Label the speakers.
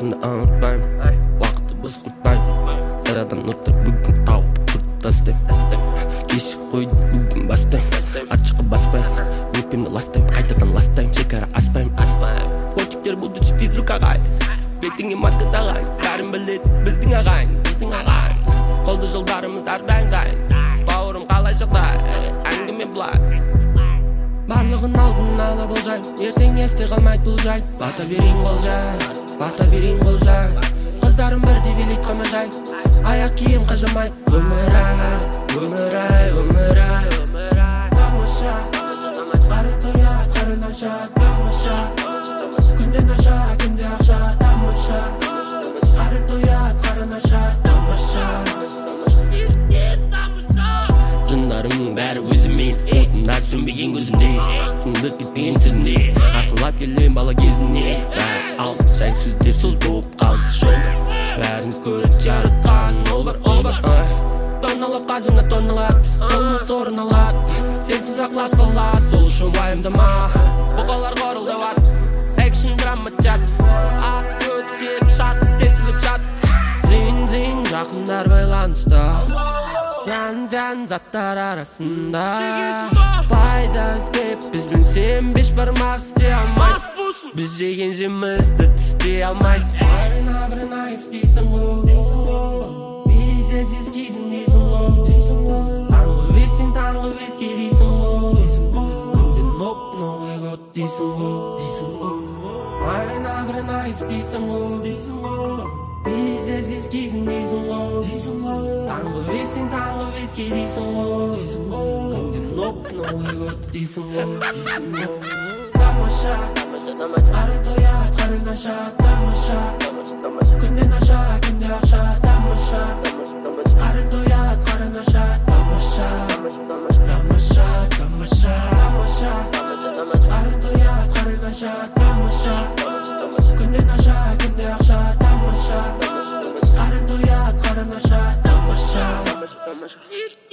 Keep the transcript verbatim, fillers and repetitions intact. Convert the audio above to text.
Speaker 1: Жасымды ұмытпаймын, уақытты бос құртпаймын. Сарадан отыр бүгін тауып құрт тастаймын. Кешік қойды бүгін бастаймын, артшыға баспаймын. Өпемді ластаймын, қайтадан ластаймын, шекара аспаймын. Спортиктер будучи физрук ағай, бетіңе маска тағайын. Бәрін біледі біздің ағайын, біздің ағайын. Қолды жолдарымыз әрдайым дайын, бауырым қалай жағдай, әңгіме былай. Барлығын алдын ала болжайм, ертең есте қалмайды бұл жай. Бата берейін қол жай, бата берейін қол жай. Қыздарым бірде билейді қамажай, аяқ киім қажамай. Өмір ай, өмір ай, өмір ай, тамаша. Қарын тоят, қарын аша, тамаша. Күнде наша, күнде ақша, тамаша. Қарын тоят, қарын аша, тамаша. Жындарымның бәрі өзімен, отындар сөнбеген көзімде. Тыңдық кетпеген сөзінде, ақылап келем бала кезіне. Бәрі алды жай сөздер сөз болып қалды жолда. Бәрін көріп жаратқан ол бір, ол бір. Тонналап қажыңа тонналап, толмас орын алады. Сенсіз ақлас қалады, сол үшін уайымдама. Бұқалар қорылды бар, экшн драма театр. Ақ өтіп шат, тесіліп шат. Зин-зин жақындар байланышта, зән-зән заттар арасында. Пайда іздеп бізбен сен беш бармақ істей алмайсың. Біз жеген жемізді тістей алмайсың. Айына бірін айыстейсің ол, бейсіз ескейсің дейсің ол. Таңғы бестен таңғы беске дейсің ол, күнден оп-новый год дейсің ол. Айына бірін айыстейсің ол, бейсіз ескейсің дейсің ол. Таңғы бестен таңғы беске дейсің ол, күнден оп-новый год дейсің ол. Тамаша, қарын тоят, қарын аша, тамаша. Күнде наша, күнде ақша, тамаша. Қарын тоят, қарын аша, тамаша. Тамаша, тамаша, тамаша. Қарын тоят, қарын аша, тамаша. Күнде наша, күнде ақша, тамаша. Қарын тоят, қарын аша, тамаша.